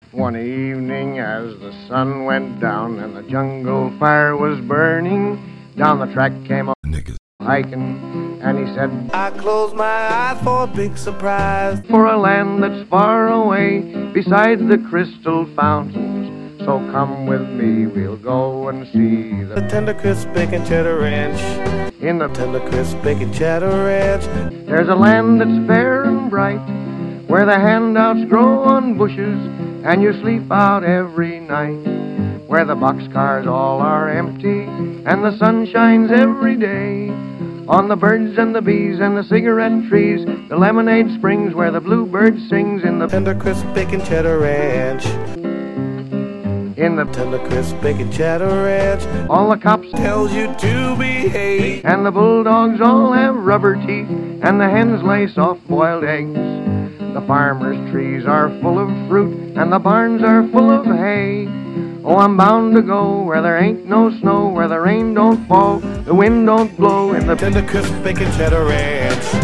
One evening as the sun went down and the jungle fire was burning, down the track came a nigga hiking, and he said, I close my eyes for a big surprise. for a land that's far away, beside the crystal fountains. So come with me, we'll go and see The tender crisp bacon cheddar ranch. in the Tender crisp bacon cheddar ranch. There's a land that's fair and bright, where the handouts grow on bushes, and you sleep out every night, where the boxcars all are empty, and the sun shines every day on the birds and the bees and the cigarette trees, the lemonade springs where the bluebird sings in the Tender crisp bacon cheddar ranch. in the Tender crisp bacon cheddar ranch. all the cops Tells you to behave. and the bulldogs all have rubber teeth, and the hens lay soft-boiled eggs. The farmers' trees are full of fruit, and the barns are full of hay. Oh, I'm bound to go where there ain't no snow, where the rain don't fall, the wind don't blow in the Tender crisp bacon cheddar ranch.